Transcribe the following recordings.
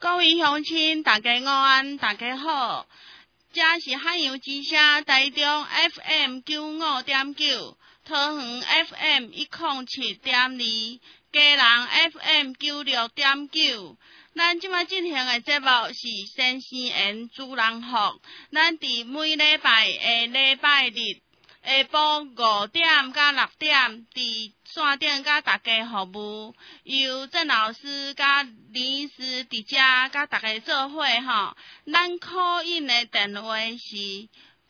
各位乡亲，大家午安，大家好。这是海洋之声台中 FM 95.9，桃园 FM 107.2，嘉南 FM 96.9。咱即摆进行的节目是先生缘主人福，咱伫每礼拜的礼拜日下晡5点到6点，伫线顶甲大家服务，由郑老师甲林医师伫遮甲大家做伙吼。咱call in的电话是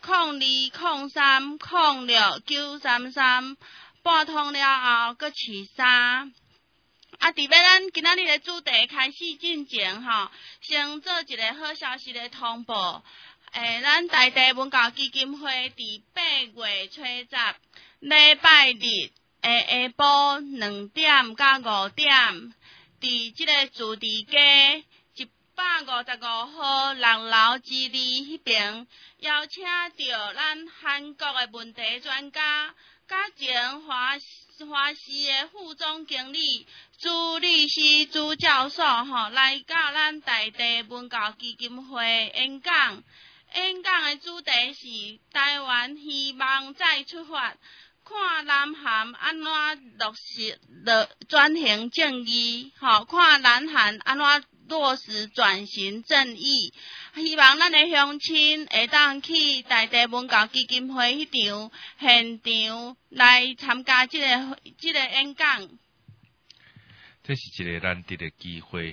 0203069333，拨通了后搁取3。伫要咱今仔日的主题开始进前吼，先做一个好消息的通报。咱在地文教基金会伫8月初10礼拜日下晡2点到5点，伫即个主题街155号6楼之2迄边，邀请到咱韩国的问题专家，甲前华视的副总经理朱律师朱教授来到咱在地文教基金会演讲。演讲的主题是台湾希望再出发，看南韩安怎落实转型正义，看南韩安怎落实转型正义。希望咱的乡亲会当去在地文教基金会迄场现场来参加这个演讲。 这是一个难得的机会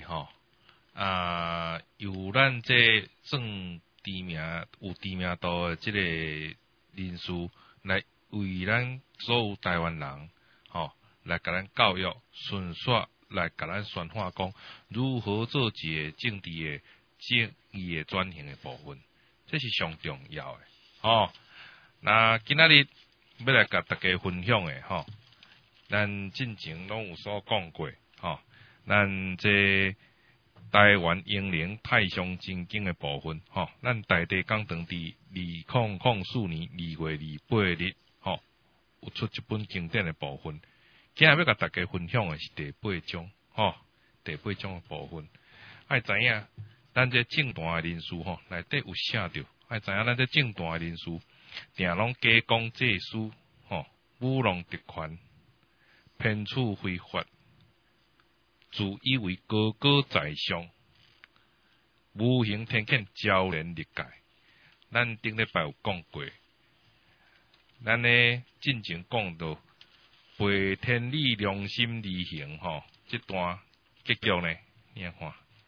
由咱这算有知名度的这个人士来为咱所有台湾人来甲咱教育，顺续来甲咱宣化讲如何做一个政治的正义的转型的部分，这是上重要的那今仔日要来甲大家分享的咱进前拢有所讲过咱这台湾英灵太上正经的部分咱大地讲堂伫2004年2月28日有出一本经典的部分，今日要甲大家分享的是第8章第8章的部分。爱知影咱这政坛的人士内底有写着，爱知影咱这政坛的人士定拢假公济私舞弄特权，骗取非法，自以为高高在上，无形天谴，昭然历届。咱顶礼拜有讲过，咱呢进前讲到背天理、良心而行这段结局呢，你看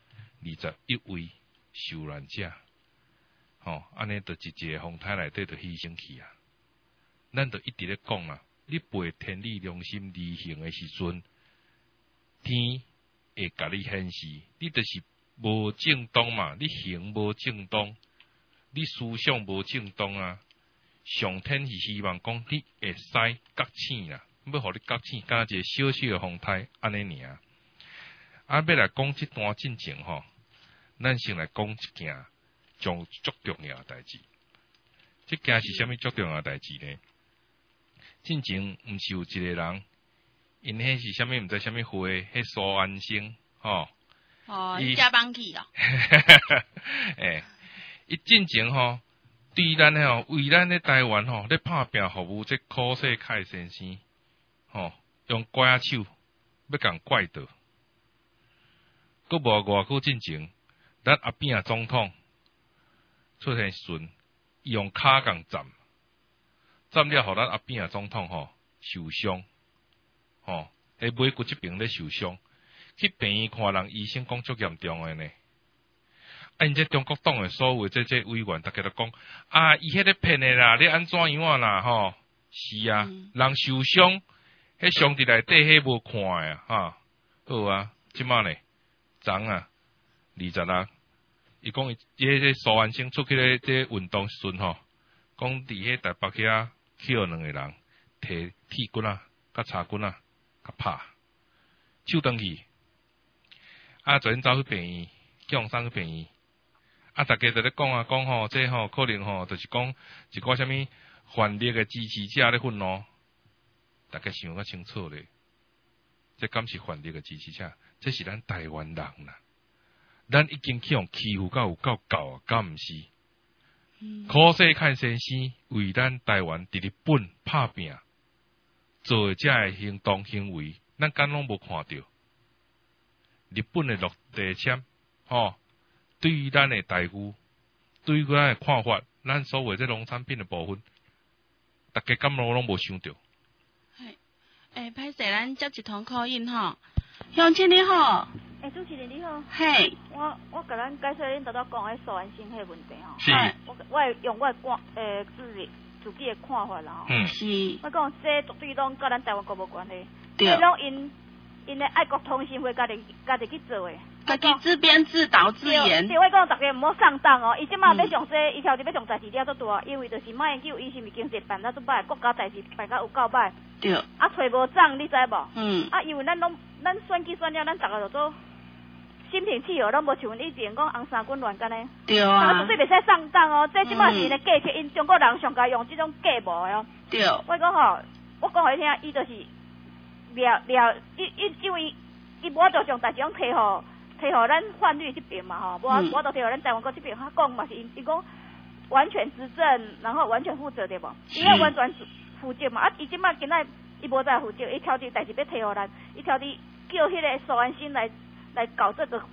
21位受难者安尼就一个风台内底就牺牲去啊。咱就一直咧讲啦，你背天理、良心而行的时阵，天会甲你显示，你就是无正当嘛，你行无正当，你思想无正当啊。上天是希望讲你会使觉醒啦，要互你觉醒，敢一个小小的风台安尼尔。要来讲这段进前咱先来讲一件足重要的代志。这件是啥物足重要的代志呢？进前毋是有一个人，因迄是啥物毋知啥物会，迄苏安生伊食放弃咯。 伊进前对咱为咱咧台湾咧拍拼服务这柯世凯先生用拐手要共拐倒。佫无偌久进前，咱阿扁总统出现时阵，伊用骹共站了，互咱阿扁总统受伤下尾骨这边咧受伤，去病院看人，医生讲足严重的呢。因这中国党的所有这委员，大家都讲伊迄个骗的啦，你安怎样啦是啊，人受伤，迄上伫内底迄无看的好啊，即摆呢，昨20伊讲伊这苏安生出去咧这运动时阵讲伫迄台北遐捡2个人，摕铁棍甲叉棍甲拍，手断去，昨天走去病院，叫送去病院。大家就咧讲这可能就是讲一个啥物反逆的支持者咧愤怒，大家想较清楚咧。这敢是反逆的支持者？这是咱台湾人啦。 咱已经去用欺负到有够够啊，敢毋是？可惜看先生为咱台湾伫日本拍拼，做遮个行动行为，咱敢拢无看到。日本的陆地签，对于咱的台夫，对于咱的看法，咱所谓这农产品的部分，大家敢拢无想到。 歹势，咱接一通call in吼。乡亲你好。 主持人你好。 嘿。 我甲咱解说恁拄仔讲迄苏安新迄个问题吼。 是。 我会用我自己的看法啦吼。 是。 我讲这绝对拢甲咱台湾国无关系。 对。 拢因的爱国通信会家己去做的。 家己自编自导自演。 对，我讲大家毋好上当哦。伊即马要上伊挑伫要上代志了足大，因为就是马英九伊是毋是经济办得足歹，国家代志办甲有够歹。 对。 找无涨，你知无？因为咱选举选了，咱逐个就做心平气和，拢无像以前讲红衫军乱干呢。 对啊。 绝对袂使上当哦，这即马是因的假设，因中国人上该用即种假模的哦。 对。 我讲吼，我讲互你听，伊就是因为伊无就将代志拢摕互咱泛绿这边嘛吼，无就摕互咱台湾国这边，他讲嘛是因讲完全执政，然后完全负责对无？伊要完全负责嘛，伊即马今仔伊无再负责，伊挑伫代志要摕互咱，伊挑伫叫迄个苏安新来搞这个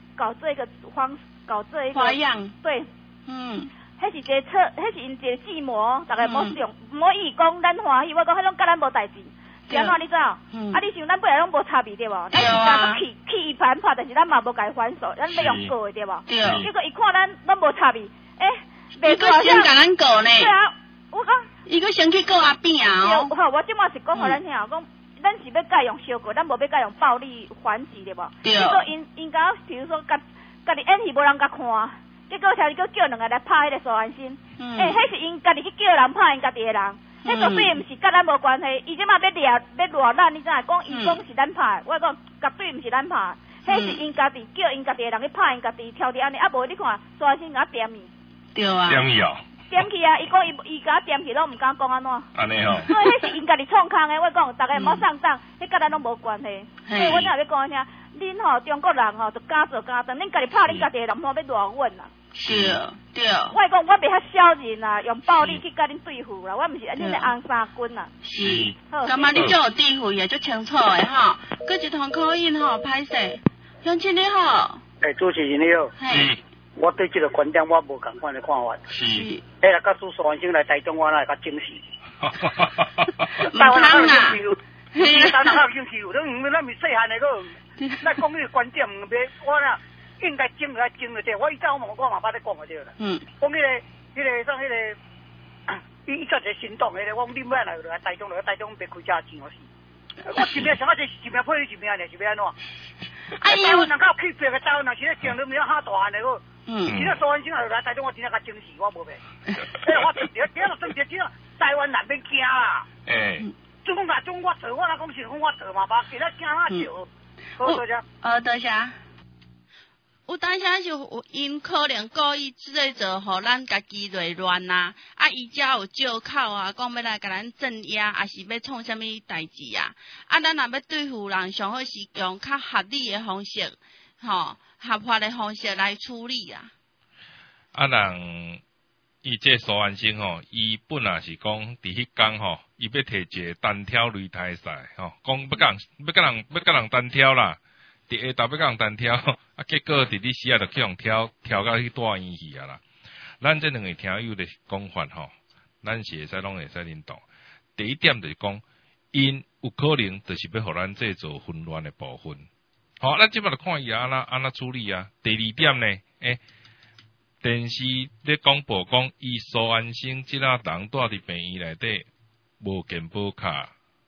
花样。 对。迄是迄是因一个计谋，大家莫以讲咱欢喜，我讲迄种甲咱无代志。是安怎你知？你想咱本来拢无差别对无？咱是讲去一盘拍，但是咱嘛无甲伊还手，咱要用过的对无？结果伊看咱拢无差别， 伊个先甲咱过呢。 对啊，我讲。 伊个先去告阿扁啊！ 好，我即马是讲互咱听，讲咱是要甲用小过，咱无要甲用暴力还击对无？ 对。 结果因甲，比如说家己演戏无人甲看，结果听叫两个来拍迄个苏安新，迄是因家己去叫人拍因家己的人。迄绝对毋是甲咱无关系，伊即马要偌咱，你知影？讲伊讲是咱拍，我讲绝对毋是咱拍，迄是因家己叫因家己的人去拍因家己，挑伫安尼，无你看苏安新甲点伊。 对啊。 点伊哦。 点去啊！伊讲伊甲点去，拢毋敢讲安怎。 安尼吼。 所以迄是因家己创空的，我讲大家毋好上当，迄甲咱拢无关系。所以我才要讲听，恁吼中国人吼就敢做敢当，恁家己拍恁家己的人，莫要偌稳啦。 对。 我讲我袂遐小人啦，用暴力去甲恁对付啦，我毋是恁的红衫军啦。 是。感觉你就有智慧也就清楚的吼。搁一通call in吼，歹势。乡亲你好。 主持人你好。 嘿。 我对这个观点我无同款的看法。 是。 若甲苏安生来台中，我那会较惊喜。 唔通啊！ 台湾人有兴趣，咱咪细汉的个，咱讲迄个观点，我呐应该争来争的对。我以前我嘛捌咧讲的对啦。讲迄个，伊做一个行动，迄个我讲你要来台中，台中别开车钱我死。我一命上啊，这一命配一命呢，是要安怎？台湾人较气魄个，台湾人是咧争，你毋要哈大汉的个。今仔苏安生来台中，我真正较惊喜，我无骗。我真正真正台湾人免惊啦。中国中我做，我若讲是讲我做嘛，别其他惊哪少。好，多谢。 多谢。有当时是因可能故意制造，互咱家己内乱呐。伊遮有借口啊，讲要来甲咱镇压，也是要创啥物代志啊？咱若要对付人，上好是用较合理的方式，合法的方式来处理啊。 人伊这苏安生伊本来是讲伫迄天伊要摕一个单挑擂台赛讲要甲人单挑啦。伫下昼要甲人单挑，结果伫你时啊就去用挑到去大院去啊啦。咱这两个听友的讲法咱是会使拢会使认同。第一点就是讲，因有可能就是要互咱制造混乱的部分。咱即摆就看伊安怎处理啊。第二点呢，电视咧广播讲，伊苏安生即仔人住伫病院内底无健保卡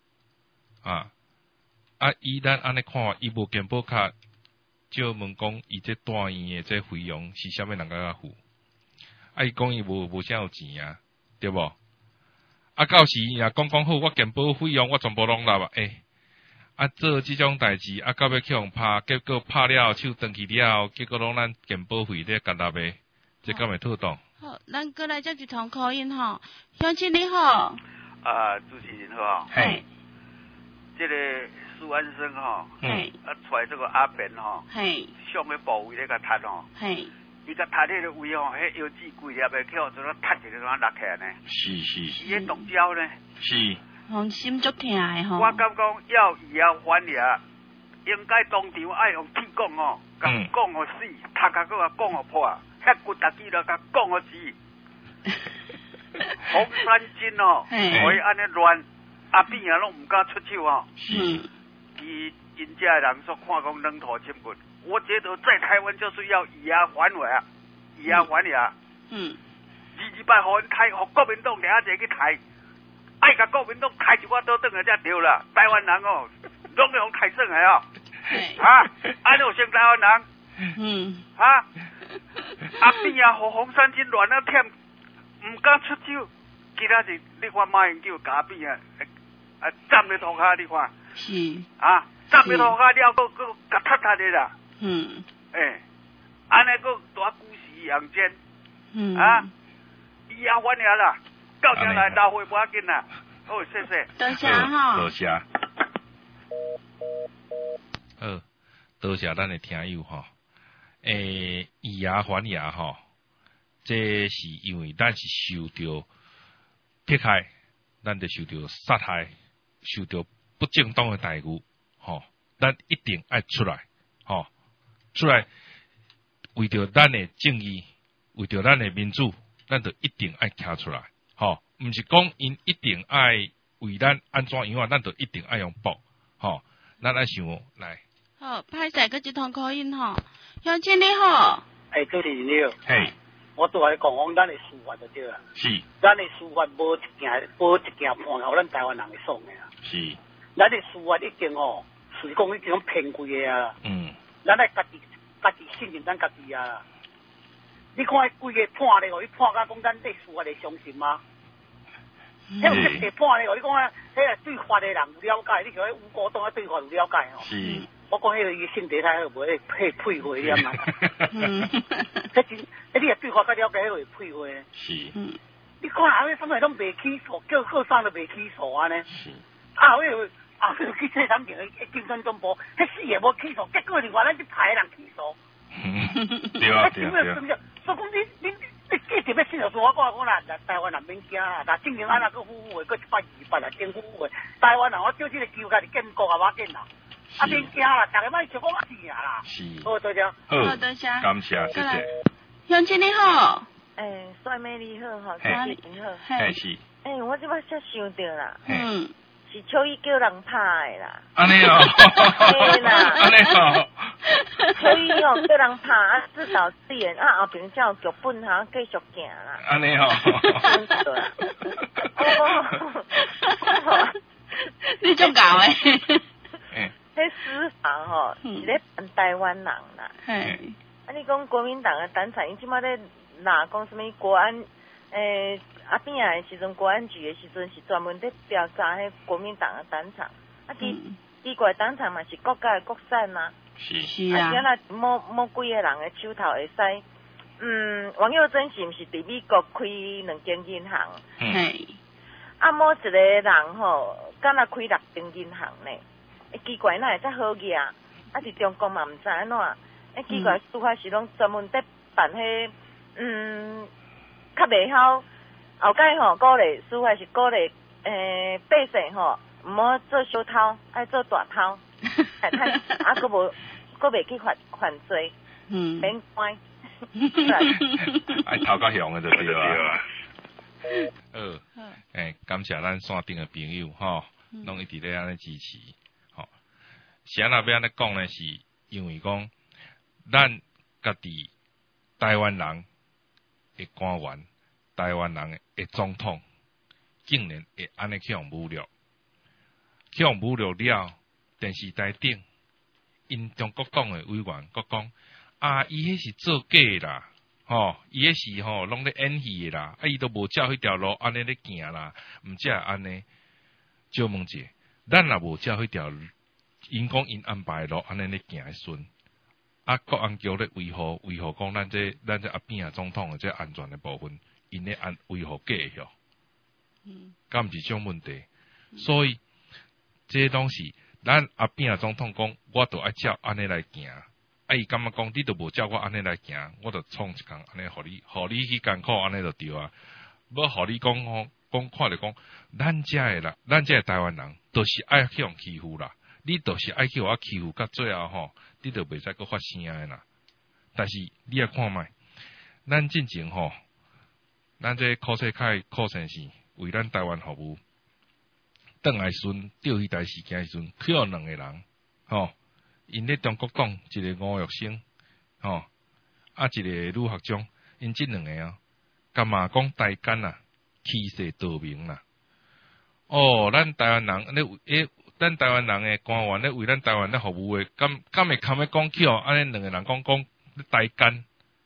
伊咱安尼看，伊无健保卡，就问讲伊这住院的这费用是啥物人甲付？伊讲伊无啥有钱啊，对无？到时若讲好，我健保费用我全部拢纳做即种代志，到要去互拍，结果拍了手转去了，结果拢咱健保费咧甲纳的，这敢会妥当？ 好，咱过来接一通call in乡亲你好。 主持人好。 嘿。 这个苏安生吼，出来这个阿扁吼，上个部位咧甲踢吼，伊甲踢迄个位吼，迄腰子规粒的去，就咧踢一个咁落起来呢。是。伊迄毒胶呢？是。 心足疼的吼。 我感讲要以牙还牙，应该当场爱用铁讲吼，甲讲互死，踢甲搁甲讲互破，遐骨大肌了甲讲互死。洪山金哦，可以安尼乱，阿扁啊拢唔敢出手哦。因家人说看讲两头亲骨，我觉得在台湾就是要以牙还牙，以牙还牙。200互因抬，互国民党掠一个去抬，爱甲国民党抬一寡刀转来才对啦。台湾人哦，拢要用抬算的哦。安有像台湾人？阿扁啊，互洪山金乱啊忝。唔敢出手，其他是你看马英九假币啊，站在涂骹你看，是站在涂骹了，佮甲踢踢的啦，安尼佮大股市扬尖，以牙还牙啦，到将来老岁无要紧啦，好，谢谢， 多谢哈， 多谢，多谢咱的听友哈，以牙还牙哈。这是因为咱是受到迫害，咱就受到杀害，受到不正当的待遇，咱一定爱出来，出来为着咱的正义，为着咱的民主，咱就一定爱站出来，毋是讲因一定爱为咱安怎样，咱就一定爱用搏，咱爱想来。 好，歹势，佮一通口音吼，乡亲你好。 主持人你好。我拄来讲咱的司法就对啦。是。咱的司法无一件判互咱台湾人会爽的啦。是。咱的司法已经是讲已经偏贵的啊。咱爱家己信任咱家己啊。你看迄规个判咧，你判甲讲咱对司法会相信吗？迄有一个判咧，你讲迄个对法的人有了解，你像迄吴国栋对法有了解吼。是。我讲迄个伊性地太好，无迄配合了嘛。迄真，你也对法较了解，迄个配合呢。是。你看后尾什么拢袂起诉，叫各上都袂起诉安尼。是。后尾去车厂店警察总部，迄死也无起诉，结果另外咱去派人起诉。 对啊。 所以讲你记得要信就说，我讲啦，台湾人免惊啦，但正经安那个夫妇的，搁120啦，政府的，台湾人我叫这个求家己建国啊，我紧啦。免惊啦，大家莫想讲我死啦。是。好，多谢。 好，多谢。 感谢，谢谢。 乡亲你好。 帅妹你好，好，嘉玲好。 是。 我即摆才想到啦。是秋衣叫人拍的啦。 安尼哦。 对啦。 安尼哦。 秋衣叫人拍，至少4年后边才有剧本继续行啦。 安尼哦。 你种搞诶。 迄司法是咧办台湾人啦。你讲国民党的党产，伊即摆咧拿讲什么国安阿扁的时阵，国安局的时阵是专门咧调查迄国民党的党产。奇怪，党产嘛是国家的国产嘛。是啊。而且啦，某几个人的手头会使。王佑珍是毋是伫美国开2间银行？某一个人敢若开6间银行呢？奇怪，哪会遮好个啊？是中国嘛，毋知安怎？奇怪，司法是拢专门在办迄，较袂晓。后摆鼓励司法是鼓励，百姓毋好做小偷，爱做大偷，佫袂去犯罪，免关。 爱偷较凶的就对啊。感谢咱线顶的朋友拢一直咧安尼支持。是安那要安尼讲呢？是因为讲咱家己台湾人的官员、台湾人的总统，竟然会安尼去用侮辱了电视台顶，因中国党的委员佫讲伊迄是做假啦，伊迄是拢咧演戏的啦，伊都无照迄条路安尼咧行啦，毋则安尼。就问者，咱若无照迄条。因讲因安排路安尼咧行顺，国安局咧维护讲咱这阿扁总统的这安全的部分，因咧维护假吼，敢毋是种问题？所以这拢是咱阿扁总统讲，我都爱照安尼来行。伊感觉讲，你都无照我安尼来行，我就创一工安尼，互你去艰苦安尼就对啊。要互你讲看着讲，咱遮诶啦，咱遮台湾人，都是爱去用欺负啦。你都是爱去互我欺负，到最后吼，你就袂使阁发声诶啦。但是你也看卖，咱进前吼，咱这柯世凯柯先生为咱台湾服务，邓来顺钓鱼台事件时阵，去有2个人，吼，因咧中国党一个吴玉生，吼，一个吕学忠，因这2个啊，干嘛讲台奸啊，欺世盗名啦。哦，咱台湾人咧，咱台湾人诶官员咧为咱台湾咧服务诶，敢会堪要讲起哦？安尼2个人讲台奸，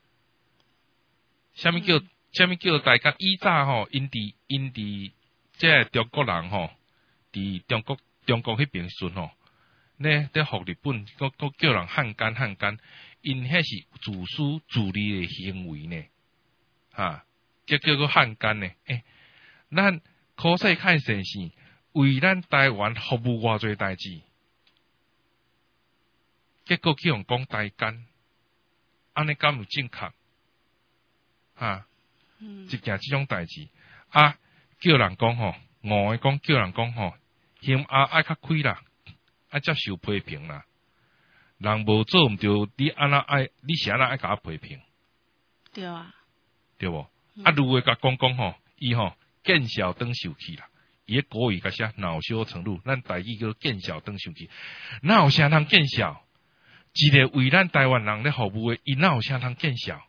啥物叫台奸？以早吼，因伫即中国人吼，伫中国迄边时阵吼，咧服日本，佫叫人汉奸，因迄是自私自利诶行为呢，哈，叫做汉奸呢。咱柯世凯先生为咱台湾服务偌侪代志，结果去用讲台奸，安尼敢有正确？哈，一件即种代志啊，叫人讲吼，误诶讲叫人讲吼，心爱较开啦，爱接受批评啦。人无做毋对，你安那爱，你是安那爱甲批评？ 对啊， 对无？啊，如果甲讲吼，伊吼见笑转受气啦。伊个国语甲写恼羞成怒，咱台语叫见笑转受气。哪有啥通见笑？一个为咱台湾人咧服务诶，伊哪有啥通见笑？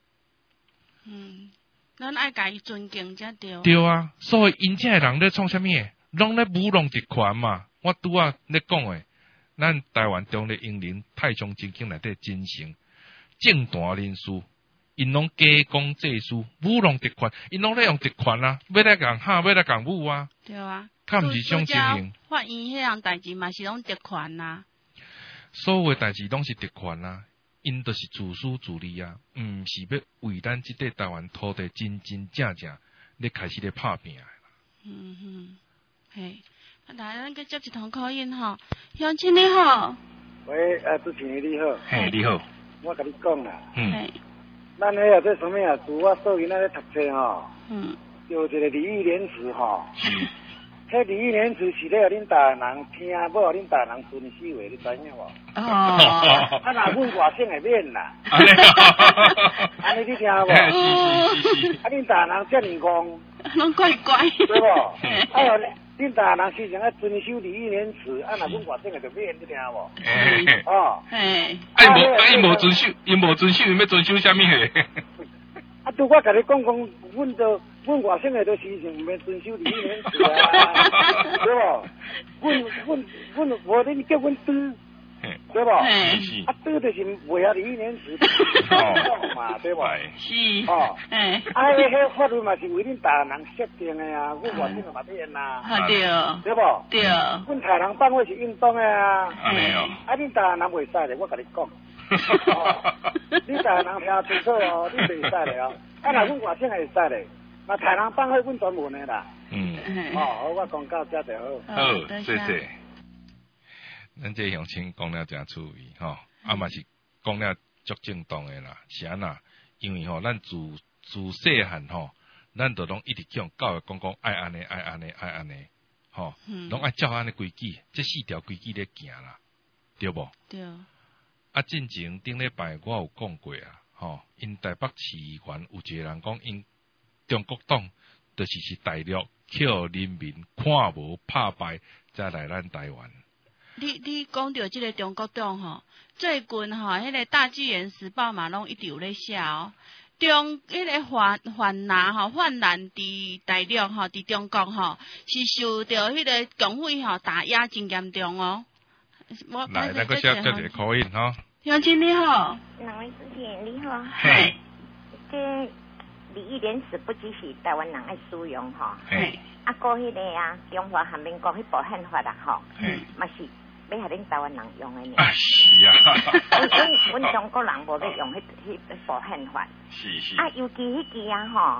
咱爱甲伊尊敬才对。 对啊，所以因遮人咧创啥物？拢咧舞弄集权嘛。我拄仔咧讲诶，咱台湾中咧英灵太宗政经内底真诚政坛人士，因拢假公济私，舞弄集权，因拢咧用集权啊，要来共喊，要来共舞啊。 对啊， 较毋是种情形。 法院迄样代志嘛是拢集权啊。 所有诶代志拢是集权啊。因都是自私自利啊，毋是要为咱即块台湾土地真正咧开始咧拍拼啦。 嘿，来，咱去接一通口音吼，乡亲你好。 喂，主持人你好。 嘿，你好。 我甲你讲啦。 嘿。 咱迄这什么啊？自我做囡仔咧读册吼。就一个礼义廉耻吼。迄礼义廉耻是咧，互恁大人听，要互恁大人遵守的，你知影无？啊，若阮外省会免啦。安尼你听无？是。啊，恁大人遮尔戆， 拢怪怪， 对无？哎呦，恁大人时常要遵守礼义廉耻，啊，若阮外省会就免，你听无？哦。 伊无遵守，伊要遵守啥物嘿？ 啊，拄我甲你讲，阮外省的都时常毋免遵守礼义廉耻啊，对无？阮无恁叫阮拄，对无？啊，拄就是袂晓礼义廉耻，嘛，对无？ 是。 哦。啊，迄法律嘛是为恁大人设定的啊，阮外省就嘛免啦。 对。 对无？ 对。 阮台人放会是运动的啊。 没有。 啊，恁大人袂使咧，我甲你讲。你大人听清楚哦，你袂使咧哦。啊，若阮外省会使咧。那台人放会阮专门的啦。好，我讲到这就好。 好，谢谢。咱这乡亲讲了真趣味吼，啊嘛是讲了足正当的啦，是安那？因为吼，咱自细汉吼，咱都拢一直去用教育讲爱安尼，吼，拢爱照安尼规矩，这4条规矩咧行啦，对无？ 对。 啊，进前顶礼拜我有讲过啊，吼，因台北市议员有一个人讲因。中国党就是大陆叫人民看无拍败，才来咱台湾。 你讲到这个中国党吼，最近吼，迄个大纪元时报嘛，拢一直有咧写哦。迄个泛蓝伫大陆吼，伫中国吼，是受到迄个共匪吼打压真严重哦。 来，那个小一个口音吼。 乡亲你好。 两位主持人你好。 嘿。 礼义廉耻不只是台湾人爱使用吼，啊，过迄个啊，中华人民国迄部宪法啦吼，嘛是要互恁台湾人用的呢。 啊是啊。 阮中国人无要用迄部宪法。 是。 啊，尤其迄支啊吼，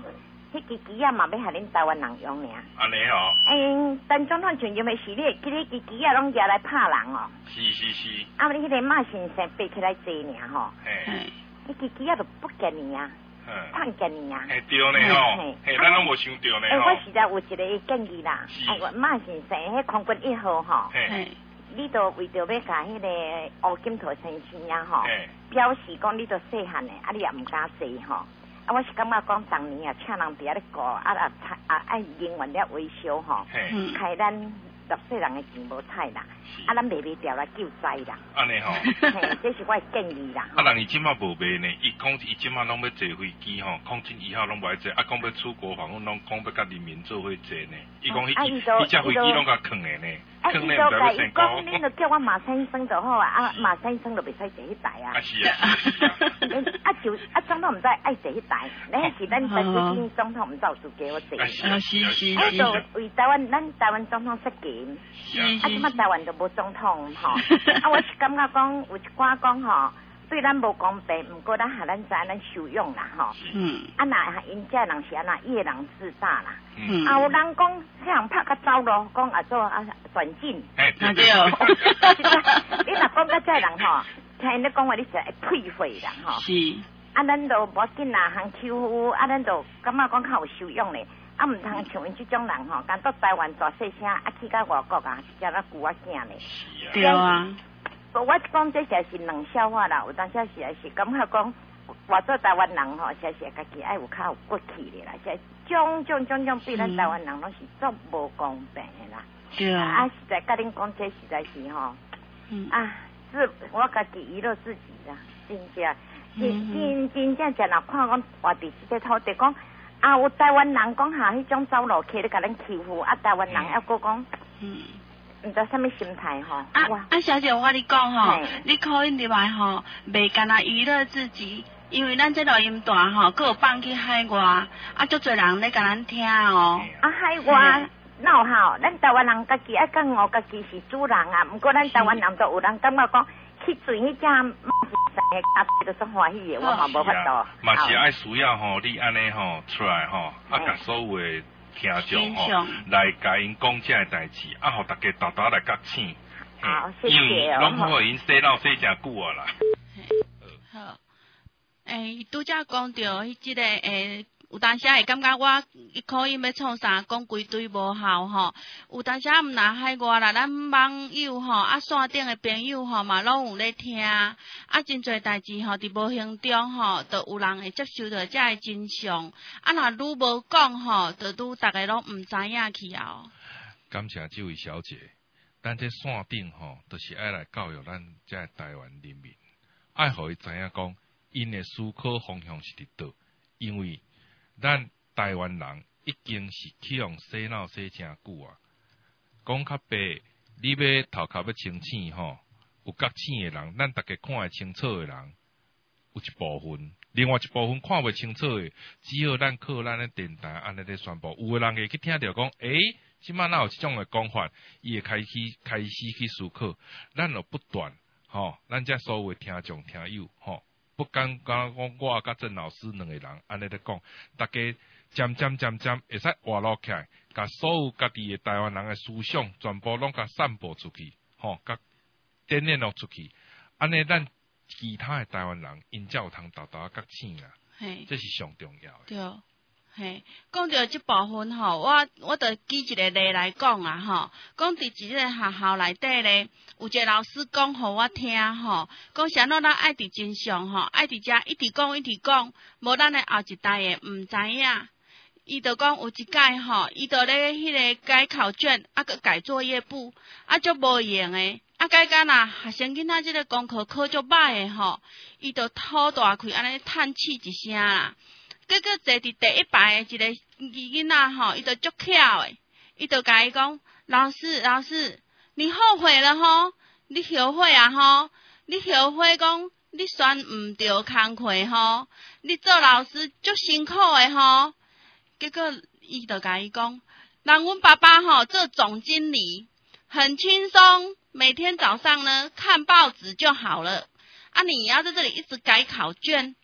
迄支机啊嘛要互恁台湾人用尔。 安尼哦。 陈总统上任的时，你记得支机啊拢拿来拍人哦。 是。 啊，你迄个马先生爬起来坐尔吼。 嘿。 迄支机啊都不见你啊。看见你啊。 嘿对呢吼。嘿，咱拢无想到呢吼。 我实在有一个建议啦。我马先生迄空军1号吼。你都为着要甲迄个乌金头先生啊吼，表示讲你都细汉的，啊你也唔敢坐吼，啊我是感觉讲当年啊，请人伫遐咧顾，爱人员了维修吼，开咱10岁人的钱无菜啦，啊咱卖掉来救灾啦。 安尼吼， 这是我的建议啦。 啊人伊即马无卖呢，伊讲伊即马拢要坐飞机吼，空军1号拢无爱坐，啊讲要出国访问拢讲要甲人民做伙坐呢，伊讲迄只飞机拢甲坑的呢。 伊就甲伊讲，恁就叫我马先生就好啊，啊马先生就袂使坐迄台啊。 是啊。 总统唔知爱坐迄台，那是咱陈水扁总统唔知有资格我坐。 是。 就为咱台湾总统设计。啊，即马台湾就无总统吼，啊我是感觉讲有一寡讲吼，对咱无公平，毋过咱下咱知咱受用啦吼。啊那因遮人是安那夜郎自大啦。啊有人讲迄人拍甲走咯，讲做转进。 对。 你若讲甲遮人吼，听你讲话你就会退回啦吼。 是。 啊咱都无紧啦，通欺负，啊咱都感觉讲较有受用咧。啊，唔通像因这种人吼，敢到台湾大细声，啊去到外国啊，叫咱顾我囝咧。 对啊。 我讲这才是冷笑话啦，有当时是感觉讲，活做台湾人吼，才是家己爱有较有骨气咧啦，即种对咱台湾人拢是足无公平的啦。 对啊。 啊，实在甲恁讲这实在是吼，是我家己娱乐自己啦，真正若看讲活伫这个土地讲。啊，有台湾人讲下迄种走路客咧，甲咱欺负，啊，台湾人还佫讲，毋知啥物心态吼。 小姐，我跟你讲吼，你可以入来吼，袂干那娱乐自己，因为咱这录音带吼，佫有放去海外，啊，足侪人咧甲咱听哦。 啊，海外哪有好？咱台湾人家己爱讲哦，家己是主人啊，毋过咱台湾人都有人感觉讲。去做迄只就算欢喜的，我嘛无法度。 嘛是爱需要吼，你安尼吼出来吼，啊，甲所有的听众吼来甲因讲这个代志，啊，互大家豆豆来甲请。 好，谢谢哦。 因为拢互因洗脑洗诚久啊啦。 好，拄则讲到即个有当时会感觉我可以要创啥，讲规堆无效吼。有当时毋若海外啦，咱网友吼，啊线顶的朋友吼嘛，拢有咧听。啊，真侪代志吼，伫无形中吼，就有人会接受到遮个真相。啊，若愈无讲吼，就愈逐个拢毋知影去哦。 感谢这位小姐，咱这线顶吼，就是爱来教育咱遮个台湾人民，爱互伊知影讲，因的思考方向是伫倒，因为。咱台湾人已经是去用洗脑洗诚久啊！讲较白，你要头壳要清醒吼，有觉醒的人，咱大家看会清楚的人，有一部分；另外一部分看袂清楚的，只好咱靠咱的电台安尼咧宣布。有的人会去听到讲，即摆哪有这种的讲法，伊会开始去思考。咱就不断吼，咱遮所有的听众听友吼。不敢讲我甲郑老师两个人安尼咧讲，大家渐会使活络起来，甲所有家己的台湾人的思想全部拢甲散播出去，吼，甲展现落出去，安尼咱其他的台湾人因才有通豆豆觉醒啊，这是上重要的。 对。嘿，讲到即部分吼，我就举一个例来讲啊吼，讲伫一个学校内底咧，有一个老师讲互我听吼，讲啥咱爱伫真相吼，爱伫遮一直讲，无咱的后一代的毋知影。伊就讲有一届吼，伊就咧迄个改考卷，啊佮改作业簿，啊足无用诶，啊改甲若学生囡仔即个功课考足歹诶吼，伊就吐大气安尼叹气一声啦。结果坐伫第一排的一个囡仔吼，伊就足巧诶，伊就甲伊讲：老师，你后悔了吼？你后悔啊吼？你后悔讲你选毋着工课吼？你做老师足辛苦诶吼？结果伊就甲伊讲：让阮爸爸吼做总经理，很轻松，每天早上呢看报纸就好了。啊，你要在这里一直改考卷。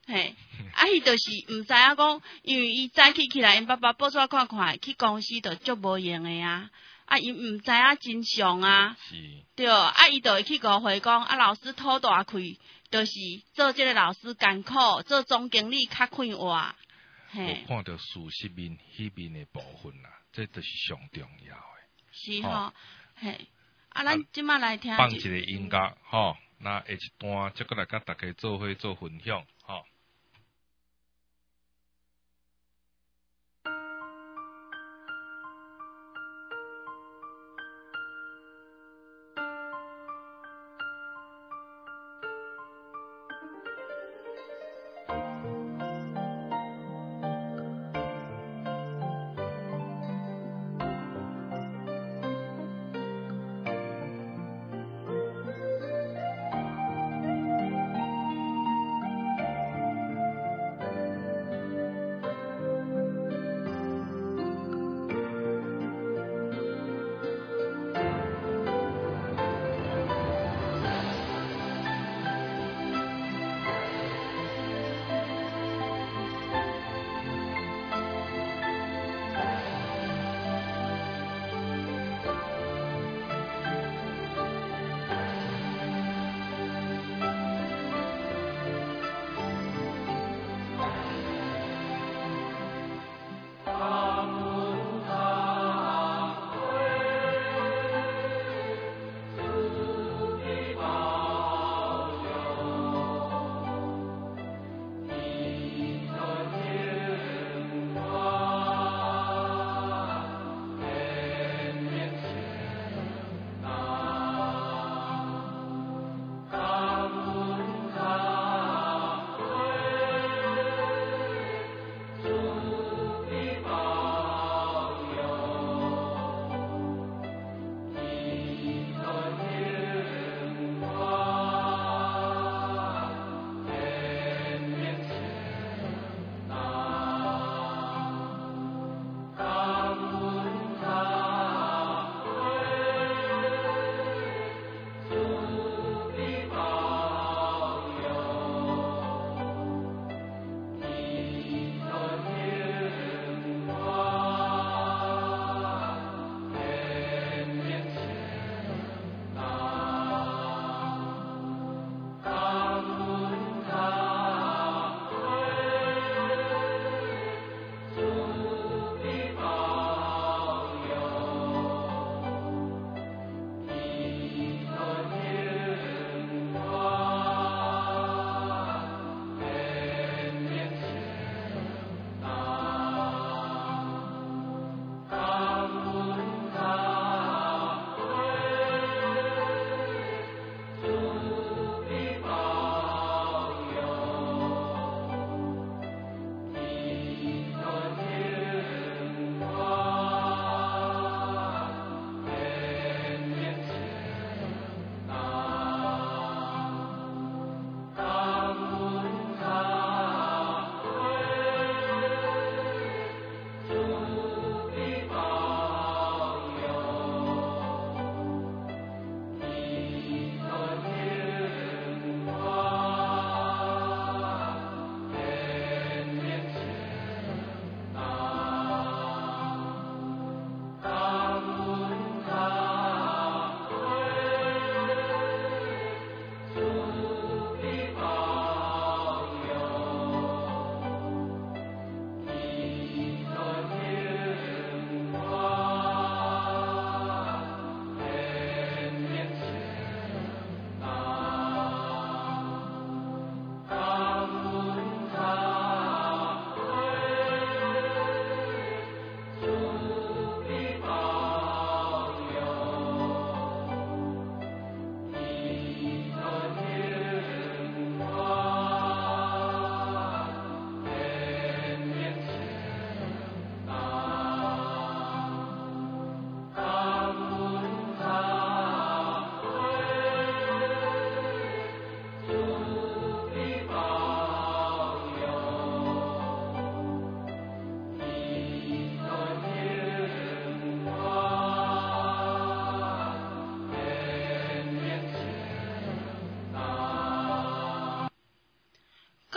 嘿，伊就是毋知影讲，因为伊早起来，因爸爸报纸看看，去公司就足无用诶啊。伊毋知影真相啊。是。对，伊就会去误会讲，老师讨大开，就是做即个老师艰苦，做总经理较快活。嘿。 我看到事实面迄面诶部分啦，这就是上重要诶。 是吼，嘿。咱即马来听放一个音乐，吼，那下一段再过来甲大家做伙做分享，吼。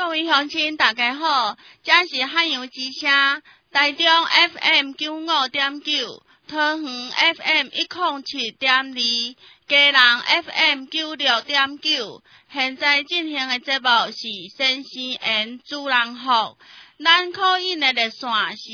位乡亲大家好，这是海洋之声，台中 FM 95.9，桃园 FM 107.2，嘉南 FM 96.9。现在进行的节目是先生缘主人福，咱call in的热线是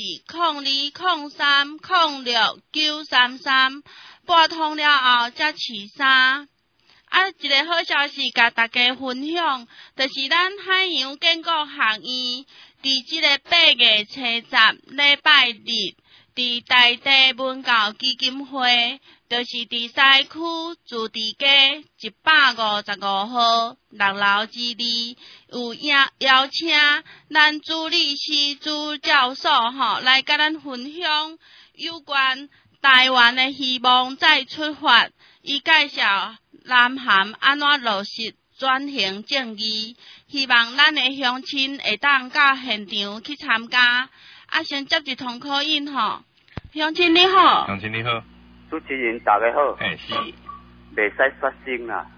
0203069333，拨通了后才13。一个好消息，甲大家分享，就是咱海洋建国学院伫即个8月初10礼拜日，伫在地文教基金会，就是伫西区自治街155号6楼之2，有邀请咱朱理事朱教授来甲咱分享有关台湾的希望再出发，伊介绍南韩安怎落实转型正义，希望咱的乡亲会当到现场去参加。先接一通call in吼，乡亲你好。 乡亲你好。 主持人大家好。 是。 袂使杀生啦。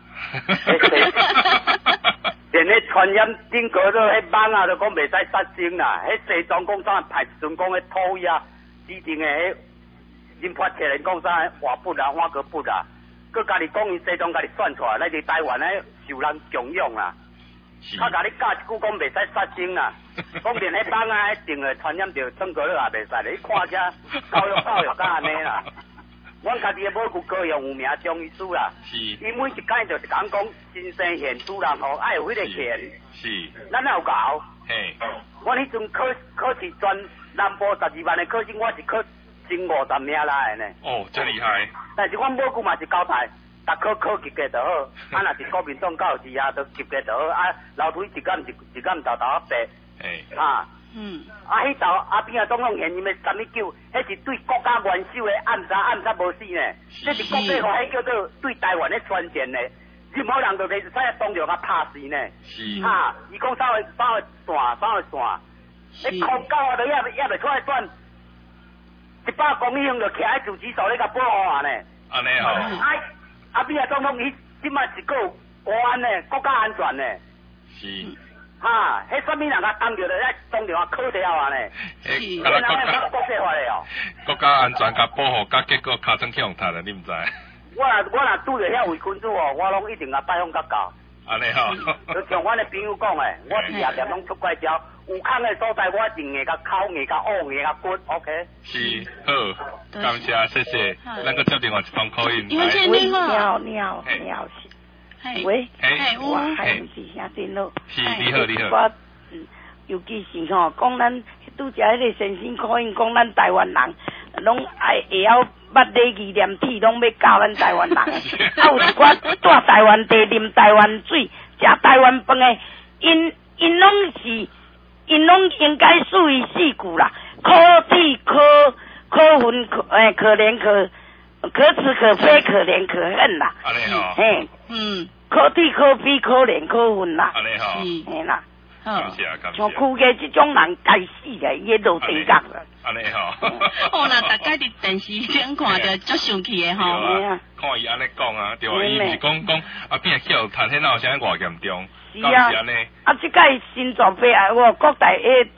连迄传染顶个都迄网啊，都讲袂使杀生啦。迄西藏讲啥派阵讲迄土呀，指定的迄人发起来讲啥画布啊、画个布啊。佮家己讲伊西藏家己选出来，咱伫台湾咧受人供养啦。他甲你教一句讲袂使杀生啦，讲连迄网啊一定会传染着整个了也袂使咧。你看遮教育甲安尼啦。阮家己的母舅高雄有名中医师啦，伊每一间就一讲讲新生现主人福，爱有迄个现。 是。 咱也有教。 嘿。 阮迄阵考试全南部12万的考生，我是考前50名来的呢。 哦，真厉害！ 但是阮母舅嘛是交代，逐考及格就好。若是国民党教之下，就及格就好。楼梯一竿豆啊白。 哎。 迄头边总统现任的39，迄是对国家元首的暗杀无死呢。这是国际化，迄叫做对台湾的宣传呢。任何人都袂使当着甲拍死呢。 是。 伊讲啥个线，你国教啊都也袂出来选。100公里远就徛喺自治所咧，甲保护啊呢。 安尼哦。 边总统伊即摆是有国安呢，国家安全呢。 是。 迄什么人甲当着咧，当着考掉啊呢？ 是。国际化咧哦。 国家安全甲保护，甲结果卡真去用他了，你毋知？ 我若拄着遐伪君子哦，我拢一定甲拜访甲到。 安尼吼。 就像阮的朋友讲诶，我夜店拢出怪招。有空的所在，我一硬甲口，硬甲恶，硬甲骨 ，OK。 是，好，感谢，谢谢。咱个接电话一通call in。 你好，喂，我还是兄弟咯。 是，你好。 我尤其是吼，讲咱拄则迄个先生call in，讲咱台湾人拢会晓捌礼仪念体，拢要教咱台湾人。有一寡住台湾地，啉台湾水，食台湾饭的，因拢应该属于4句啦，可体可分可怜可耻可悲可怜可恨啦。 安尼吼。 嘿。可体可悲可怜可恨啦。 安尼吼。 嘿啦。 感谢。 像区嘅这种人该死嘅，伊落地狱啦。 安尼吼。 哦，那大家伫电视顶看着足生气的吼。 看伊安尼讲啊，对啊，伊毋是讲边个叫谈迄闹啥偌严重。 是啊，这个新作弊啊，我国大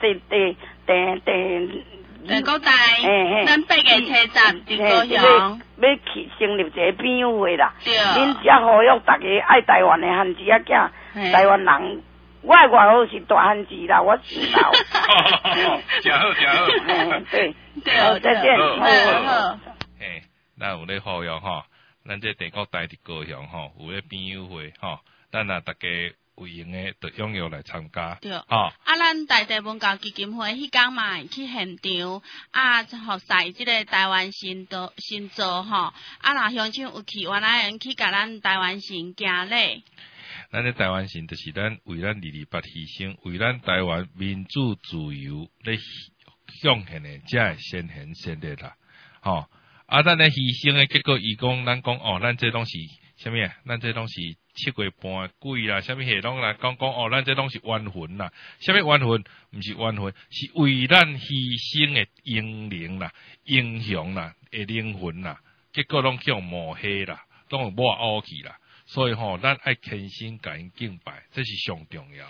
国大，咱8月初10伫高雄要去成立一个辩友会啦。 对。 恁只呼吁大家爱台湾的汉子仔囝，台湾人，我的外号是大汉子啦，我知道。 真好。 对，再见。 好。 嘿，咱有咧呼吁吼，咱这地国大伫高雄吼，有咧辩友会吼，咱若大家。有闲的就踊跃来参加， 对，咱在地文教基金会迄天嘛去现场，服晒即个台湾新造吼，若乡亲有去，原来人去甲咱台湾神行礼。 咱咧台湾神就是咱为咱228牺牲，为咱台湾民主自由咧奉献的这先贤先烈啦，吼，咱咧牺牲的结果，伊讲咱讲咱这拢是啥物啊？咱这拢是7月半鬼啦，啥物下拢来讲咱这拢是冤魂啦，啥物冤魂？毋是冤魂，是为咱牺牲的英灵啦、英雄啦、的灵魂啦，结果拢叫抹黑啦，拢抹乌去啦，所以咱爱虔诚甲因敬拜，这是上重要的。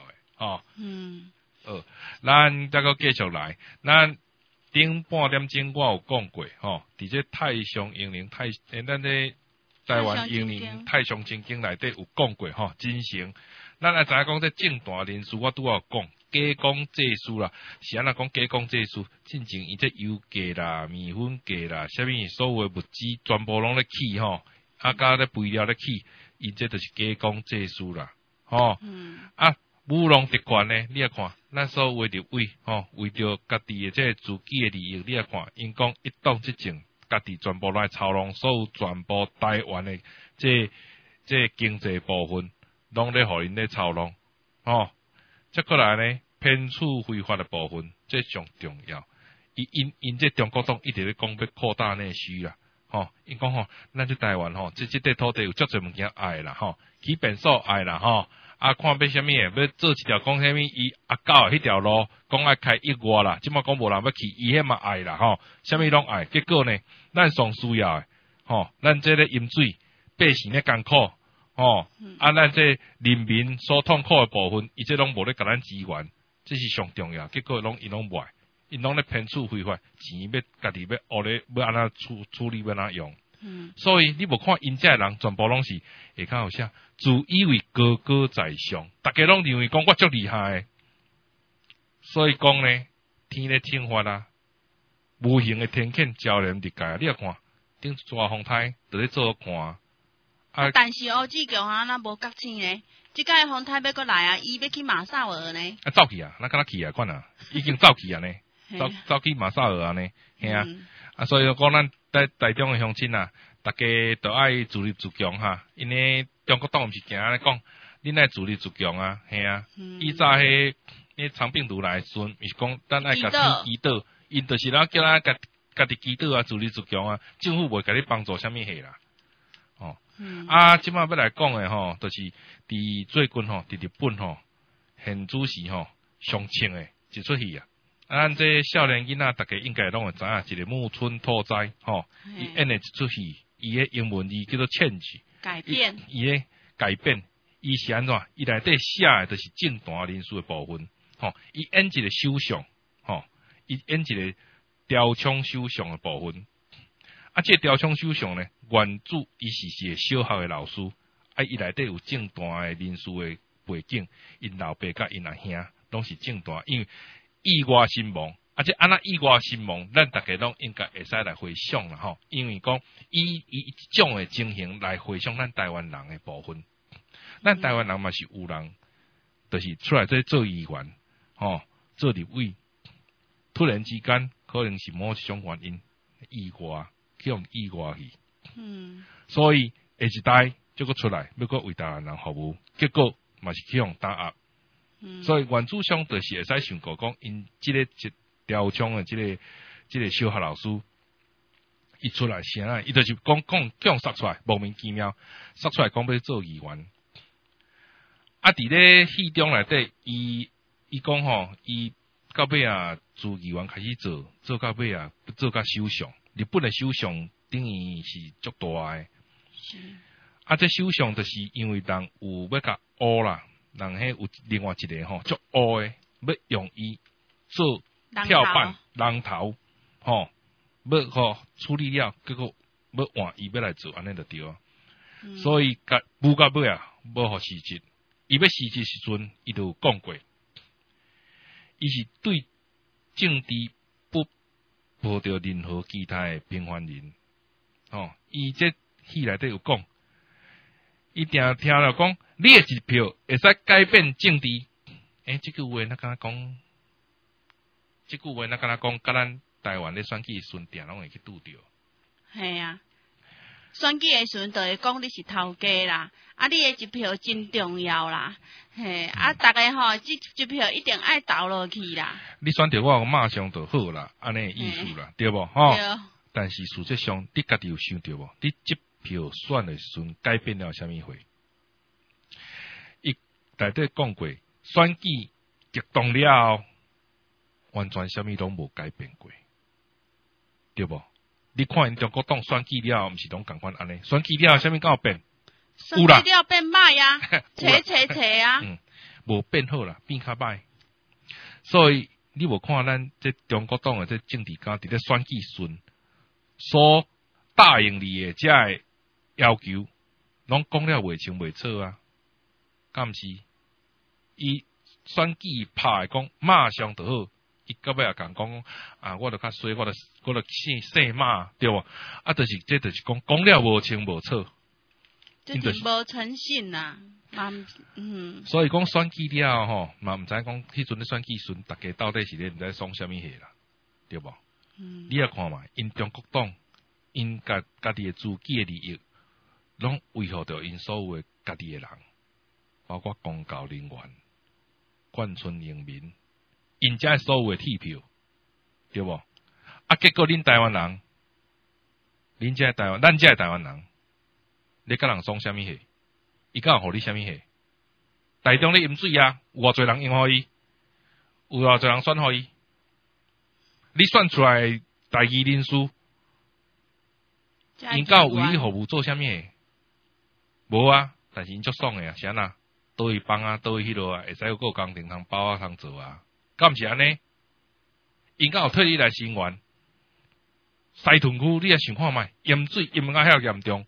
吼。咱再个继续来，咱顶半点钟我有讲过，吼，伫这太上英灵咱这台湾英灵太上正经内底有讲过，吼，真诚。咱也知影讲这正大人士，我拄有讲加工技术啦，是安那讲加工技术，进前伊这油价啦、面粉价啦，啥物所有的物资全部拢咧起吼，甲咧肥料咧起，伊这就是加工技术啦，吼。武隆特权呢，你来看，咱所为着为着家己的这自己的利益，你来看，因讲一党执政，家己全部来操弄，所有全部台湾的这经济部分，拢咧互因咧操弄，再过来呢，骗取非法的部分，这上重要。因这中国党一直咧讲要扩大内需啦，因讲咱这台湾这块土地有足侪物件爱啦，基本所爱啦，看要啥物诶，要做一条讲啥物，伊阿狗迄条路讲爱开1外啦，即马讲无人要去，伊迄嘛爱啦，啥物拢爱。结果呢，咱上需要诶，咱这个饮水百姓咧艰苦，咱这人民所痛苦诶部分，伊这拢无咧甲咱支援，这是上重要。结果因拢无爱，因拢咧骗取非法钱，要家己要学咧要安怎处理要安怎用。所以你无看因遮人全部拢是下骹有啥，自以为高高在上，大家拢认为讲我足厉害，所以讲呢，天咧惩罚啦，无形的天谴照连伫界，你来看，顶抓风台伫咧做看， 但是欧志强啊，咱无觉醒咧，即届风台要过来啊，伊要去马绍尔呢？ 走去啊，咱敢若去啊，看啊，已经走去啊呢，走去马绍尔啊呢，嘿啊，所以讲咱台中的乡亲啊，大家都爱自立自强哈，因为中国党毋是行安尼讲，恁爱自立自强啊，嘿啊，以早迄长病毒来时阵，是讲咱爱家己祈祷，因就是咱叫咱家己祈祷啊，自立自强啊，政府袂甲你帮助啥物货啦，即摆要来讲的就是伫最近伫日本现主时上清的一出戏啊。咱这少年囡仔，大家应该拢会知影，一个木村拓哉，伊演的一出戏，伊的英文字叫做 change， 改变， 伊的改变，伊是安怎？伊内底写的就是正大人士的部分，伊演一个首相，伊演一个雕枪首相的部分。这雕枪首相呢，原主伊是个小学的老师，伊内底有正大的人士的背景，因老爸甲因阿兄拢是正大，因为意外身亡，这安那意外身亡，咱大家拢应该会使来回想啦，因为讲以一种的情形来回想咱台湾人的部分，咱台湾人嘛是有人，就是出来做议员，做立委，突然之间可能是某一种原因，意外去，所以下一代就个出来要个为台湾人服务，结果嘛是去用打压。所以原主上就是会使想过讲，因即个雕枪的即个小学老师，伊出来是安，伊就是讲杀出来，莫名其妙杀出来讲要做议员。伫咧戏中内底，伊讲伊到尾啊，自议员开始做到尾啊，做到首相。日本的首相等于是足大诶。这首相就是因为人有要甲乌啦。人迄有另外一个足乌诶，要用伊做跳板人头，要处理了，结果要换伊要来做，安尼就对啊。所以不到尾啊，无互辞职。伊要辞职时阵，伊就有讲过，伊是对政治不抱着任何其他诶平凡人。伊这戏内底有讲。伊听了讲，你的一票会使改变政治。这句话那敢讲，甲咱台湾咧选举时阵，定拢会去拄着。 系啊，选举的时阵就会讲你是头家啦，你的一票真重要啦。大家这一票一定爱投落去啦。 你选着我，马上就好啦，安尼意思啦，对无？对。但是实际上，你家己有想着无？你票选的时阵改变了啥物货？伊内底讲过，选举激动了，完全啥物拢无改变过，对无？你看因中国党选举了，毋是拢共款安尼？选举了啥物敢有变？ 选举了变歹啊，切啊！ 无变好啦，变较歹。所以你无看咱这中国党诶这政治家伫咧选举顺所答应你诶遮诶要求，拢讲了袂清袂楚啊，敢毋是？伊选举拍诶讲马上就好，伊到尾也讲啊，我著较衰，我著姓马对无？啊，就是讲了无清无楚， 这是无诚信呐。 所以讲选举了吼，嘛毋知讲迄阵咧选举顺，大家到底是咧毋知爽啥物戏啦，对无？你也看嘛，因中国党因家己诶自己诶利益，拢维护着因所有诶家己诶人，包括公教人员、眷村人民，因遮所有诶铁票，对无？啊，结果恁台湾人，咱遮诶台湾人，你甲人爽啥物戏？伊敢有互你啥物戏？台中咧饮水啊，有偌侪人用互伊，有偌侪人选互伊。你选出来第二人数，因敢有为你服务做啥物戏？无啊，但是因足爽诶啊，是安那？倒去帮啊，倒去迄落啊，会使有个工程通包啊通做啊，敢毋是安尼？因敢有替你来声援？西屯区你也想看觅，淹水淹啊遐严重。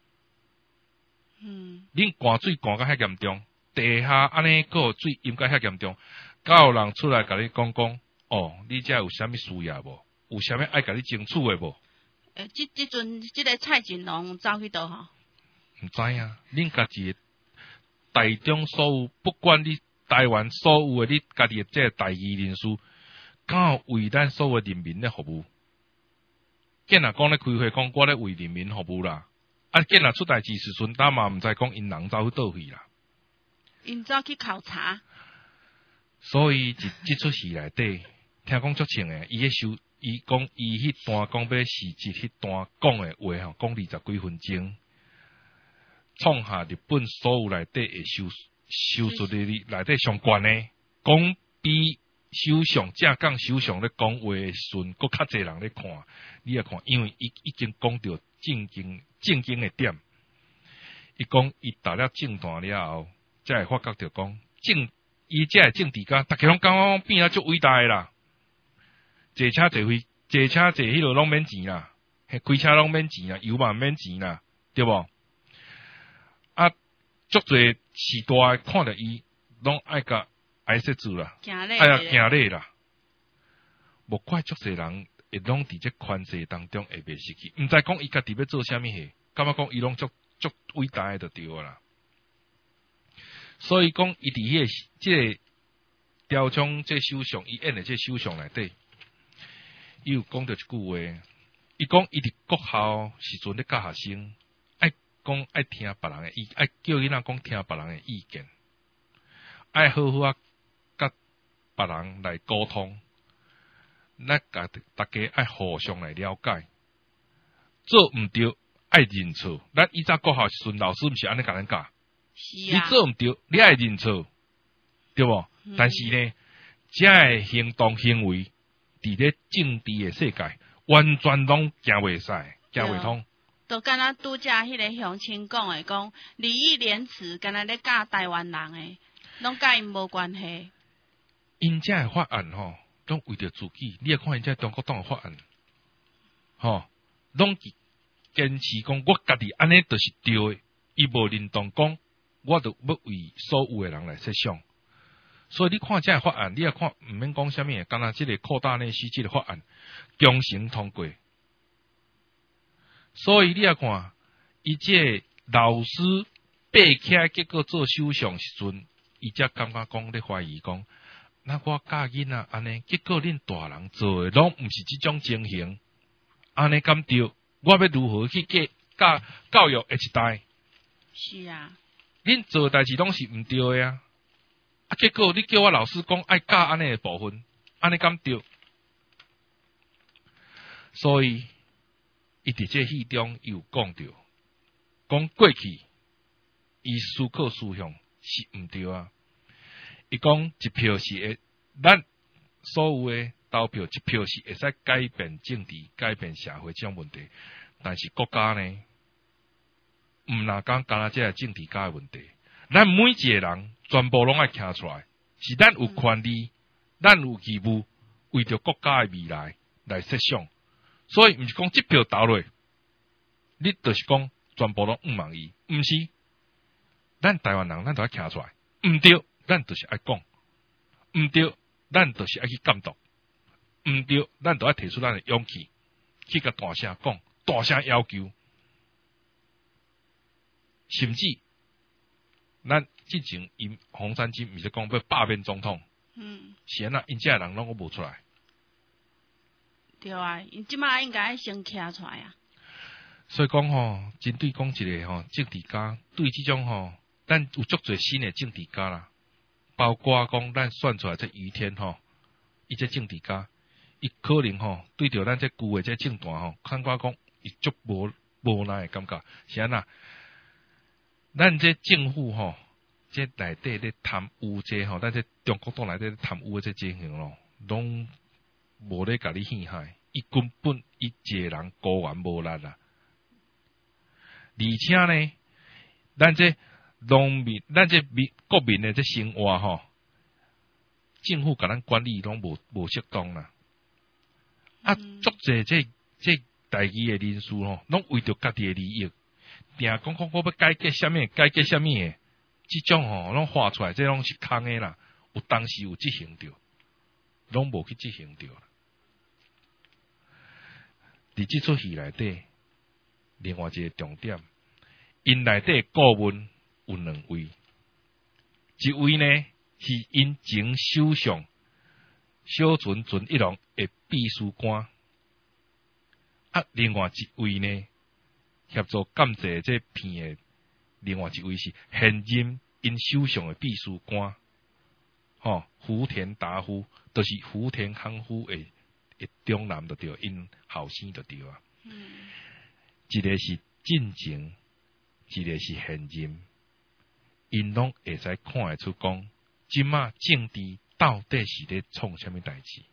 恁灌水灌到遐严重，地下安尼个水淹到遐严重，敢有人出来甲你讲，哦，你遮有啥物需要无？有啥物爱甲你争取诶无？ 即阵即个蔡锦龙走去倒吼？ 毋知影，恁家己台中所有，不管你台湾所有诶，你家己诶这第二人士，敢有为咱所有人民咧服务？见若讲咧开会讲，我咧为人民服务啦。啊！见若出代志时阵，咱嘛毋知讲因人走去倒去啦。 因走去考察。 所以即出事内底，听讲足清诶，伊讲伊迄段讲要是迄段讲诶话吼，讲20几分钟，创下日本所有内底会收出的内底上悬诶，讲比首相正港首相咧讲话诶时阵，搁较侪人咧看。你也看，因为伊已经讲到正经诶点。伊讲伊打了政坛了后，才会发觉着讲伊这个政治家，大家拢讲变啊足伟大诶啦。坐车坐迄落拢免钱啦，开车拢免钱啦，油嘛免钱啦，对无？啊，足侪时代看着伊，拢爱甲爱识字啦，行礼啦，无怪足侪人会拢伫这权势当中会袂失去，毋知讲伊家己要做啥物事，感觉讲伊拢足伟大诶就对啦。所以讲伊伫迄个雕像这首相，伊演诶这首相内底，伊有讲到一句话，伊讲伊伫国校时阵咧教学生，爱听别人诶意，爱叫囡仔讲听别人诶意见，爱好好啊甲别人来沟通，咱大家爱互相来了解，做毋对爱认错。咱以前国校时阵，老师毋是安尼甲咱教，你做毋对，你爱认错，对无？但是呢，这个行动行为伫咧政治诶世界，完全拢行袂使，行袂通。 就敢若拄则迄个乡亲讲诶，讲礼义廉耻，敢若咧教台湾人诶，拢甲因无关系。 因遮诶法案吼，拢为着自己。你看因遮中国党诶法案，吼，拢坚持讲我家己安尼就是对诶，伊无认同讲我著要为所有诶人来设想。所以你看这个法案，你也看毋免讲啥物，敢若即个扩大内需这个法案强行通过。所以你也看，伊这老师爬起来，结果做首相时阵，伊才感觉讲咧怀疑讲，那我教囡仔安尼，结果恁大人做诶拢毋是即种情形，安尼敢对？我要如何去教育下一代？ 是啊， 恁做诶代志拢是毋对诶啊！啊，结果你叫我老师讲爱教安尼诶部分，安尼敢对？所以伊伫这戏中有讲到，讲过去伊思考思想是毋对啊。伊讲一票是会，咱所有诶投票一票是会使改变政治、改变社会这种问题，但是国家呢，毋若讲干那这个政治家诶问题，咱每一个人全部拢爱徛出来，是咱有权利，咱有义务，为着国家的未来来设想。所以毋是讲这票投落，你就是讲全部拢毋满意，毋是。咱台湾人，咱都要徛出来，毋对，咱就是爱讲，毋对，咱就是爱去监督，毋对，咱都要提出咱的勇气，去甲大声讲，大声要求，甚至咱之前因洪山金毋是讲要罢免总统，是安那因遮人拢无出来， 对啊，因即马应该先徛出来啊。 所以讲吼，针对讲一个吼政治家，对即种吼。咱有足侪新的政治家啦，包括讲咱选出来这余天吼，伊这政治家，伊可能吼对着咱这旧的这政坛吼，看我讲伊足无奈的感觉，是安那？咱这政府吼，这内底咧贪污这吼，咱这中国党内底贪污的这情形咯，拢无咧甲你陷害，伊根本伊一个人孤完无力啦，而且呢，咱这农民，咱这国民的这生活吼，政府甲咱管理拢无适当啦。啊，足侪这代志的人士吼，拢为着家己的利益，定讲我要改革什么，改革什么的，即种吼拢画出来，这拢是空的啦。有当时有执行着，拢无去执行着啦。伫即出戏内底，另外一个重点，因内底顾问。有两位，一位呢是因前首相小泉纯一郎的秘书官，啊，另外一位呢协助监制这片的，另外一位是现任因首相的秘书官，福田达夫，就是福田康夫的长男就对，因后生就对啊。一个是进前，一个是现任。因拢会使看会出讲，即马政治到底是咧创啥物代志？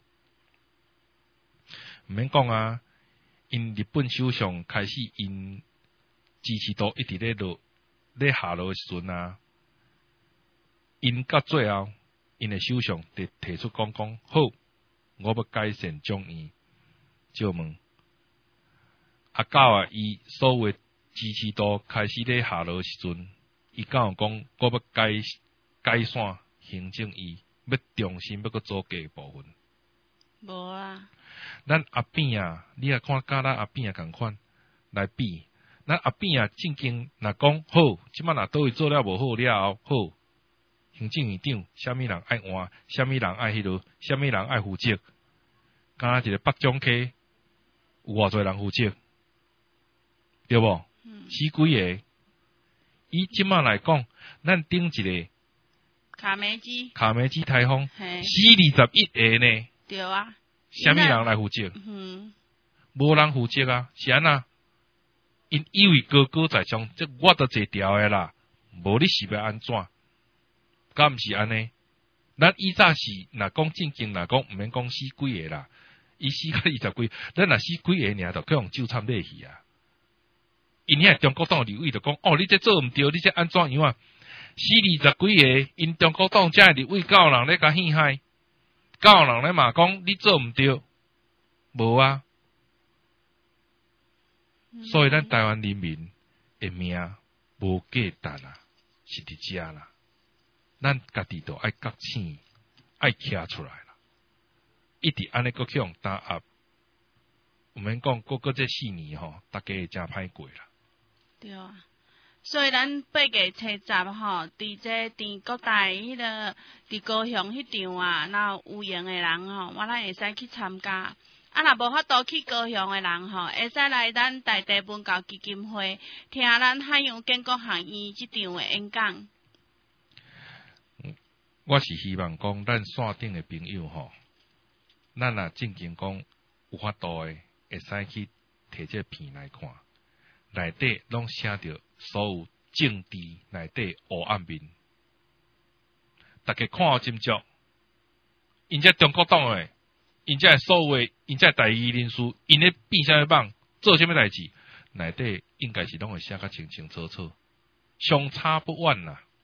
毋免讲啊，因日本首相开始因支持度一直咧下落的时阵啊，因到最后，因的首相提出讲好，我要改善众议，就问到啊，伊所有的支持度开始咧下落的时阵。伊敢有讲，我要改善行政院，要重新要搁做假部分。 无啊， 咱阿扁啊，你也看甲咱阿扁啊共款来比，咱阿扁啊正经若讲好，即摆若倒位做了无好了后，好，行政院长，虾米人爱换，虾米人爱迄落，虾米人爱负责，敢若一个北中溪有偌侪人负责，对无？死几个？以即马来讲，咱顶一个卡梅基台风死21个呢。 对啊。 虾米人来负责？无人负责啊，是安那？因以为高高在上，这我都坐调的啦，无你是要安怎？敢毋是安尼？咱以早是若讲正经，若讲毋免讲死几个啦，伊死到20几，咱若死几个尔，就去用酒参咧去啊。因遐中国党立委就讲，你这做毋对，你这安怎样啊？死20几个，因中国党遮立委够人咧甲陷害，够人咧嘛讲你做毋对，无啊。所以咱台湾人民的命无价值啊，是伫遮啦。咱家己都爱觉醒，爱徛出来啦。一直安尼搁去用打压，毋免讲过这4年吼，大家会真歹过啦。 对啊，所以咱8月初10吼，伫这全国大迄个伫高雄迄场啊，若有闲的人吼，咱会使去参加。若无法度去高雄的人吼，会使来咱在地文教基金会听咱海洋建国学院即场的演讲。 我是希望讲，咱线顶的朋友吼，咱若正经讲有法度的，会使去摕这片来看。内底拢写着所有政治内底黑暗面，大家看好斟酌。因这中国党诶，因这所有诶，因这代议人士，因咧变啥物帮做啥物代志，内底应该是拢会写较清清楚楚，相差不远啦。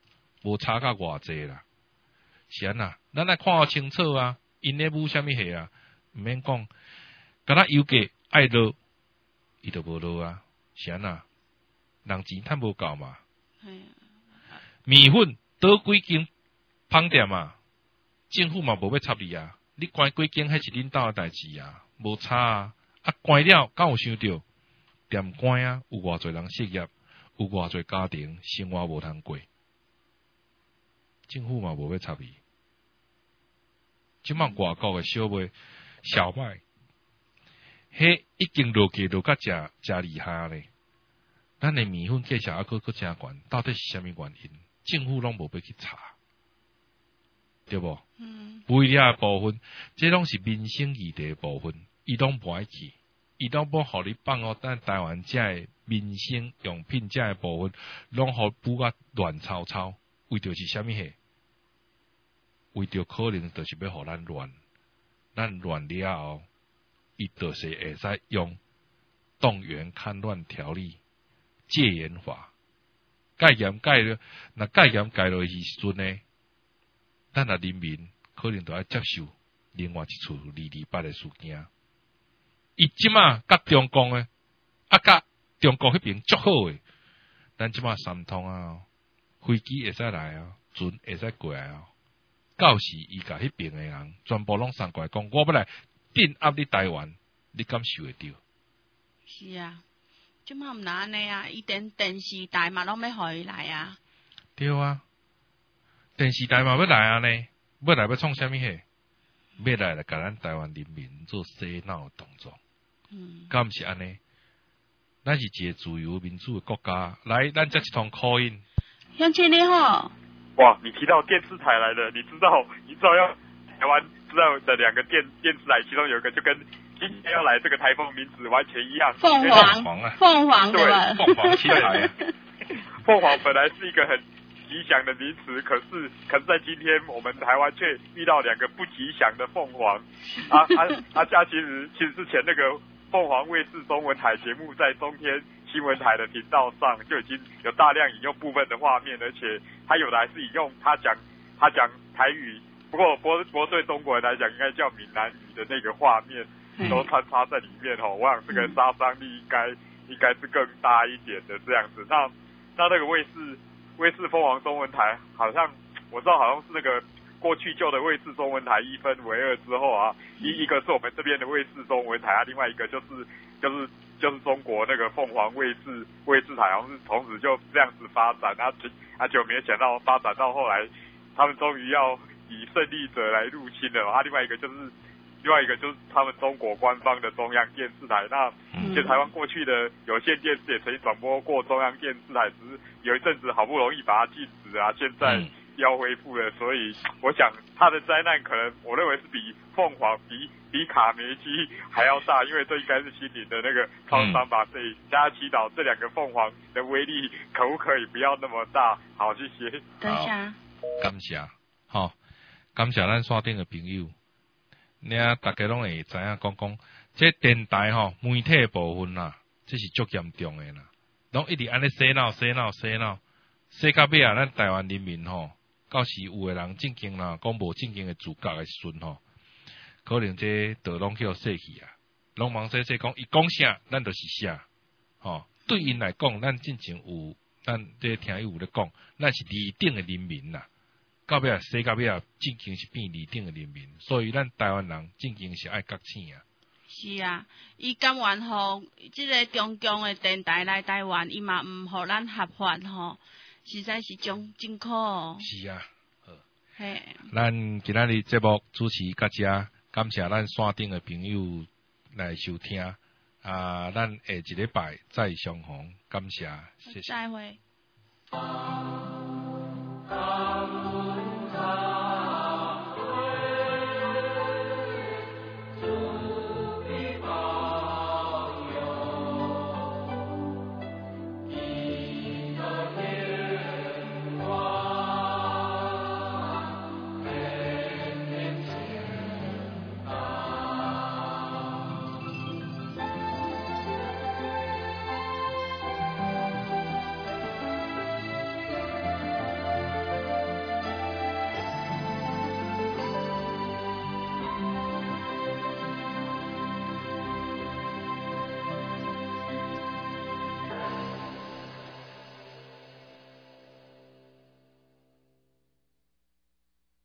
无差甲偌济啦。是安那，咱来看清楚啊，因咧舞啥物戏啊，毋免讲，敢若油价爱落，伊就无落啊，是安那，人钱趁无够嘛。米粉倒几间芳店啊，政府嘛无要插你啊，你关几间迄是恁兜诶代志啊，无差啊，啊关了，敢有想着店关啊，有偌侪人失业，有偌侪家庭生活无通过，政府嘛无要插你。即摆外国诶小麦、小麦，迄已经落价落甲诚厉害咧。咱诶米粉价钱还佫诚悬，到底是啥物原因？政府拢无要去查，对无？肥料诶部分，这拢是民生议题诶部分，伊拢无爱去，伊拢无互你放哦。咱台湾遮诶民生用品遮诶部分，拢互补甲乱糟糟，为着是啥物货？为着可能就是要互咱乱了后，伊就是会使用动员戡乱条例、戒严法，戒严戒落去时阵呢，咱人民可能都要接受另外一处228的事件。伊即马甲中共诶，甲中国迄边足好诶，咱即马三通啊，飞机会使来啊，船会使过来啊。到时伊甲迄边诶人全部拢送过来讲，我要来镇压你台湾，你敢受会着？ 是啊，即马毋若安尼啊，伊电视台嘛拢要互伊来啊。 对啊，电视台嘛要来啊呢，要来要创啥物货？要来甲咱台湾人民做洗脑动作。敢毋是安尼？咱是一个自由民主的国家，来，咱接一通call in。 乡亲你好。 哇，你提到电视台来了，你知道要台湾知道的2个电视台，其中有一个就跟今天要来这个台风名字完全一样， 凤凰对吧？ 凤凰七台。 凤凰本来是一个很吉祥的名词，可是在今天我们台湾却遇到2个不吉祥的凤凰。其实之前那个凤凰卫视中文台节目在中天新闻台的频道上就已经有大量引用部分的画面，而且他有的还是引用他讲台语，不过对中国人来讲应该叫闽南语的那个画面都穿插在里面哦。我想这个杀伤力应该是更大一点的这样子。那个卫视凤凰中文台，好像我知道好像是那个过去旧的卫视中文台一分为2之后啊，一个是我们这边的卫视中文台啊，另外一个就是中国那个凤凰卫视台，好像是从此就这样子发展，就没想到发展到后来，他们终于要以胜利者来入侵了。另外一个就是他们中国官方的中央电视台。那其实台湾过去的有线电视也曾经转播过中央电视台，只是有一阵子好不容易把它禁止啊，现在要恢复了。所以我想它的灾难可能我认为是比凤凰比卡梅基还要大，因为这应该是心灵的那个创伤吧。所以大家祈祷这2个凤凰的威力可不可以不要那么大。好，谢谢。 感谢，好，感谢咱线顶的朋友。大家拢会知影讲，这电台媒体的部分啦，这是足严重的啦，拢一直安尼洗脑，洗到尾啊，咱台湾人民到时有的人正经啦，讲无正经的自觉的时阵可能这都拢叫洗去啊，拢忙说讲伊讲啥，咱就是啥，对因来讲，咱正经有，咱这听友有咧讲，咱是二等的人民啦。到尾啊，洗到尾啊，正经是变二等的人民，所以咱台湾人正经是爱觉醒啊。 是啊，伊甘愿互即个中共的电台来台湾，伊嘛毋互咱合法实在是真苦哦。 是啊， 嘿， 咱今仔日节目主持到这，感谢咱线顶的朋友来收听咱下一礼拜再相逢，感谢，谢谢。 再会。